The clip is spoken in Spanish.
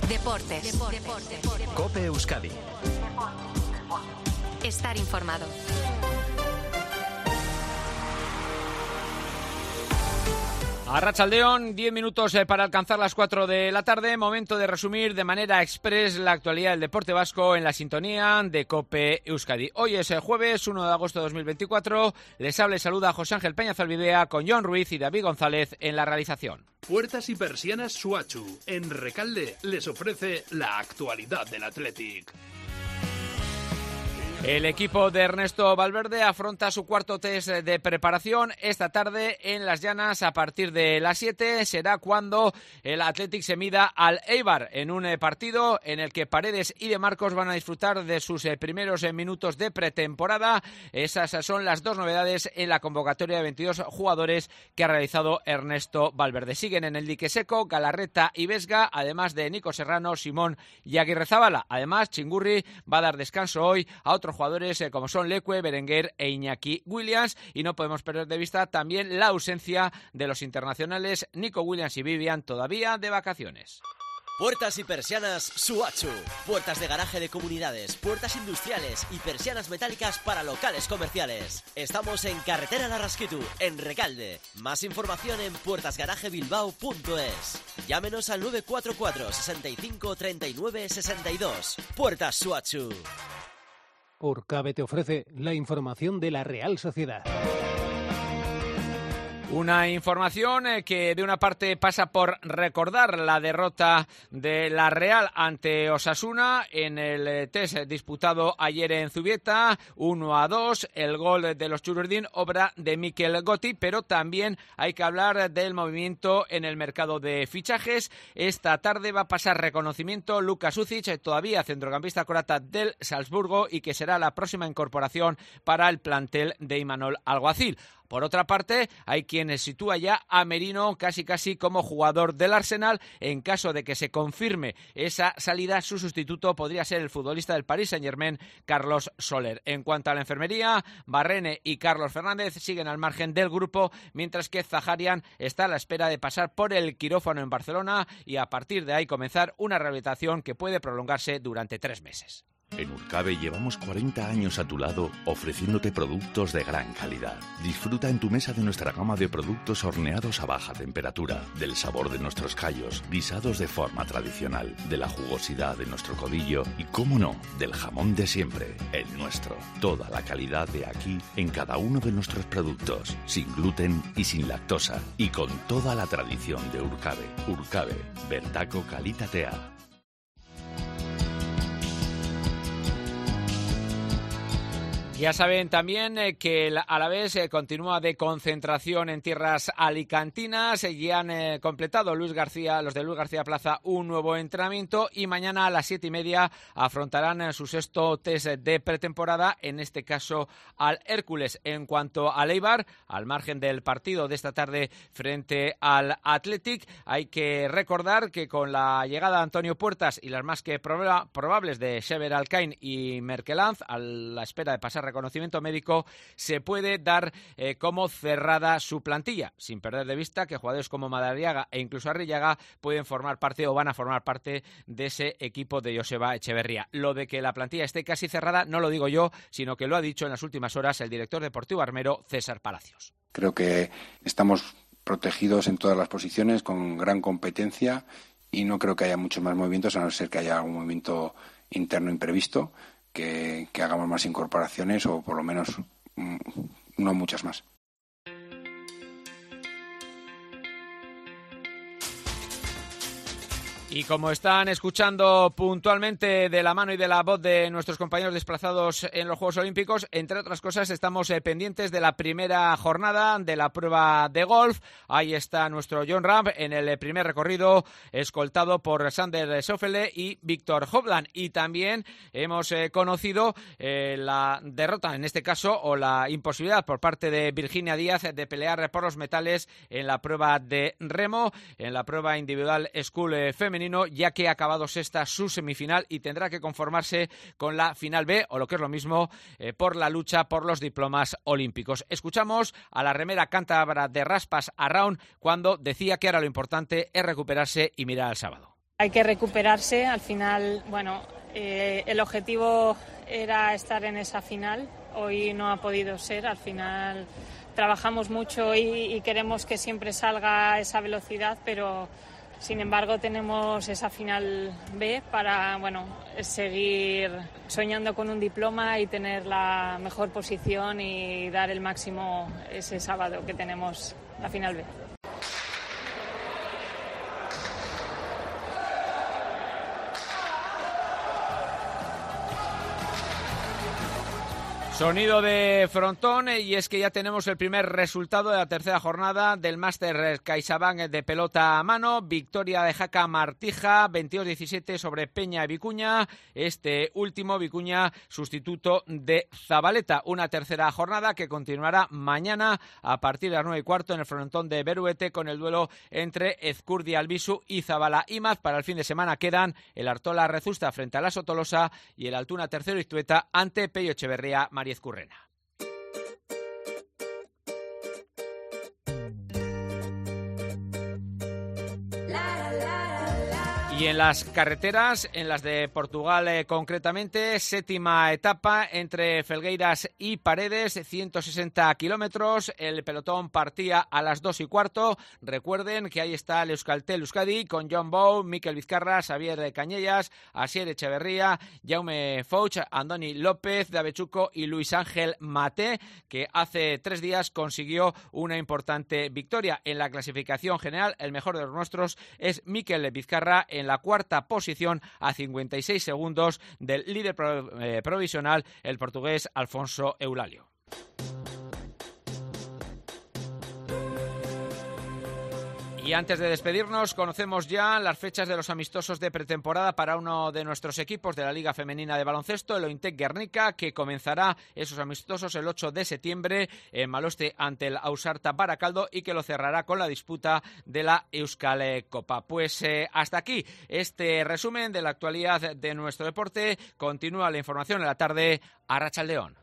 Deportes. COPE Euskadi. Estar informado. Arratsaldeon, 10 minutos para alcanzar las 4 de la tarde. Momento de resumir de manera express la actualidad del deporte vasco en la sintonía de COPE Euskadi. Hoy es el jueves 1 de agosto de 2024. Les habla y saluda José Ángel Peña Zalbidea con Jon Ruiz y David González en la realización. Puertas y persianas Suachu, en Recalde, les ofrece la actualidad del Athletic. El equipo de Ernesto Valverde afronta su cuarto test de preparación esta tarde en Las Llanas a partir de las 7. Será cuando el Athletic se mida al Eibar en un partido en el que Paredes y De Marcos van a disfrutar de sus primeros minutos de pretemporada. Esas son las dos novedades en la convocatoria de 22 jugadores que ha realizado Ernesto Valverde. Siguen en el dique seco Galarreta y Vesga, además de Nico Serrano, Simón y Aguirrezabala. Además, Chingurri va a dar descanso hoy a otros jugadores como son Leque, Berenguer e Iñaki Williams, y no podemos perder de vista también la ausencia de los internacionales Nico Williams y Vivian, todavía de vacaciones. Puertas y persianas Suachu. Puertas de garaje de comunidades, puertas industriales y persianas metálicas para locales comerciales. Estamos en Carretera Larrasquitu, en Recalde. Más información en puertasgarajebilbao.es. Llámenos al 944 65 39 62. Puertas Suachu. Urcabe te ofrece la información de la Real Sociedad. Una información que de una parte pasa por recordar la derrota de la Real ante Osasuna en el test disputado ayer en Zubieta, 1-2, el gol de los Chururdín, obra de Mikel Gotti, pero también hay que hablar del movimiento en el mercado de fichajes. Esta tarde va a pasar reconocimiento Luka Sucic, todavía centrocampista croata del Salzburgo, y que será la próxima incorporación para el plantel de Imanol Alguacil. Por otra parte, hay quien sitúa ya a Merino casi como jugador del Arsenal. En caso de que se confirme esa salida, su sustituto podría ser el futbolista del Paris Saint-Germain, Carlos Soler. En cuanto a la enfermería, Barrene y Carlos Fernández siguen al margen del grupo, mientras que Zaharian está a la espera de pasar por el quirófano en Barcelona y a partir de ahí comenzar una rehabilitación que puede prolongarse durante 3 meses. En Urcabe llevamos 40 años a tu lado ofreciéndote productos de gran calidad. Disfruta en tu mesa de nuestra gama de productos horneados a baja temperatura, del sabor de nuestros callos, guisados de forma tradicional, de la jugosidad de nuestro codillo y, cómo no, del jamón de siempre, el nuestro. Toda la calidad de aquí en cada uno de nuestros productos, sin gluten y sin lactosa, y con toda la tradición de Urcabe. Urcabe, bertako kalitatea. Ya saben también que el Alavés continúa de concentración en tierras alicantinas. Ya han completado los de Luis García Plaza un nuevo entrenamiento y mañana a las 7:30 afrontarán su sexto test de pretemporada, en este caso al Hércules. En cuanto al Eibar, al margen del partido de esta tarde frente al Athletic, hay que recordar que con la llegada de Antonio Puertas y las más que probables de Sever Alcain y Merkelanz, a la espera de pasar reconocimiento médico, se puede dar como cerrada su plantilla, sin perder de vista que jugadores como Madariaga e incluso Arrillaga pueden formar parte o van a formar parte de ese equipo de Joseba Echeverría. Lo de que la plantilla esté casi cerrada no lo digo yo, sino que lo ha dicho en las últimas horas el director deportivo armero, César Palacios. Creo que estamos protegidos en todas las posiciones, con gran competencia, y no creo que haya muchos más movimientos, a no ser que haya algún movimiento interno imprevisto, que hagamos más incorporaciones o por lo menos no muchas más. Y como están escuchando puntualmente de la mano y de la voz de nuestros compañeros desplazados en los Juegos Olímpicos, entre otras cosas estamos pendientes de la primera jornada de la prueba de golf. Ahí está nuestro Jon Rahm en el primer recorrido, escoltado por Sander Schauffele y Víctor Hovland. Y también hemos conocido la derrota, en este caso, o la imposibilidad por parte de Virginia Díaz de pelear por los metales en la prueba de remo, en la prueba individual School femenino, ya que ha acabado sexta su semifinal y tendrá que conformarse con la final B, o lo que es lo mismo, por la lucha por los diplomas olímpicos. Escuchamos a la remera cántabra de Raspas Arraun cuando decía que ahora lo importante es recuperarse y mirar al sábado. Hay que recuperarse. Al final, el objetivo era estar en esa final. Hoy no ha podido ser. Al final trabajamos mucho y queremos que siempre salga esa velocidad, pero sin embargo tenemos esa final B para seguir soñando con un diploma y tener la mejor posición y dar el máximo ese sábado que tenemos la final B. Sonido de frontón, y es que ya tenemos el primer resultado de la tercera jornada del Máster CaixaBank de pelota a mano. Victoria de Jaca Martija, 22-17 sobre Peña Vicuña. Este último, Vicuña, sustituto de Zabaleta. Una tercera jornada que continuará mañana a partir de las 9:15 en el frontón de Beruete, con el duelo entre Ezcurdia Albisu y Zabala Imaz. Para el fin de semana quedan el Artola Rezusta frente a la Sotolosa y el Altuna Tercero Iztueta ante Pello Echeverría Mariez Currena. Y en las carreteras, en las de Portugal concretamente, séptima etapa entre Felgueiras y Paredes, 160 kilómetros. El pelotón partía a las 2:15. Recuerden que ahí está el Euskaltel Euskadi con John Bou, Mikel Vizcarra, Xavier Cañellas, Asier Echeverría, Jaume Fouch, Andoni López, Davechuco y Luis Ángel Mate, que hace 3 días consiguió una importante victoria. En la clasificación general, el mejor de los nuestros es Mikel Vizcarra en la cuarta posición a 56 segundos del líder provisional, el portugués Alfonso Eulalio. Y antes de despedirnos, conocemos ya las fechas de los amistosos de pretemporada para uno de nuestros equipos de la Liga Femenina de Baloncesto, el Ointec Guernica, que comenzará esos amistosos el 8 de septiembre en Maloste ante el Ausarta Baracaldo y que lo cerrará con la disputa de la Euskal Copa. Pues hasta aquí este resumen de la actualidad de nuestro deporte. Continúa la información en la tarde. Arratsaldeon.